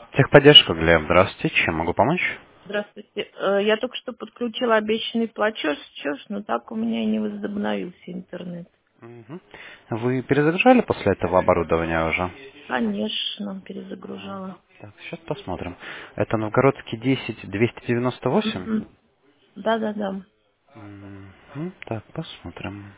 Техподдержка, Глеб, здравствуйте. Чем могу помочь? Здравствуйте. Я только что подключила обещанный платеж, но так у меня и не возобновился интернет. Мгм. Вы перезагружали после этого оборудования уже? Конечно, перезагружала. Так, сейчас посмотрим. Это Новгородский 10 298? Мгм. Да-да-да. Так, посмотрим.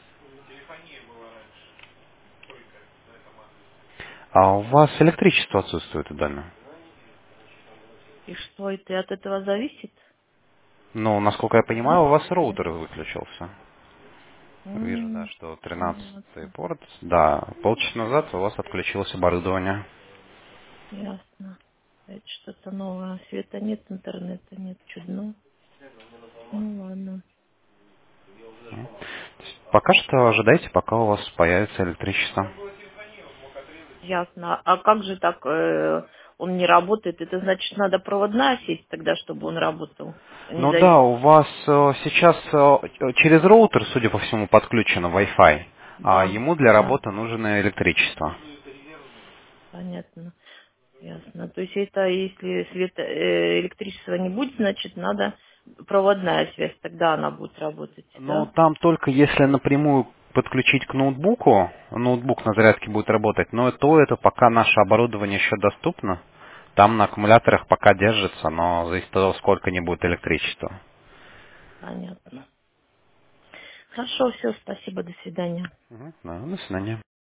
А у вас электричество отсутствует в доме? И что это и от этого зависит? Ну, насколько я понимаю, у вас роутер выключился. Вижу, да, М, что 13-й Ясно. порт. Да, полчаса назад у вас отключилось оборудование. Ясно. Это что-то новое. Света нет, интернета нет. Чудно. Ну ладно. Пока что ожидайте, пока у вас появится электричество. Ясно. А как же так он не работает? Это значит, надо проводная сеть тогда, чтобы он работал, а не Ну да, зависит. у вас сейчас через роутер, судя по всему, подключено Wi-Fi, а Да, ему для да, работы нужно электричество. понятно. Ясно. То есть это если электричества не будет, значит надо проводная связь, тогда она будет работать, Ну, да? там только если напрямую подключить к ноутбуку, ноутбук на зарядке будет работать, но то это пока наше оборудование еще доступно. Там на аккумуляторах пока держится, но зависит от того, сколько не будет электричества. Понятно. Хорошо, все, спасибо, до свидания. Да, до свидания.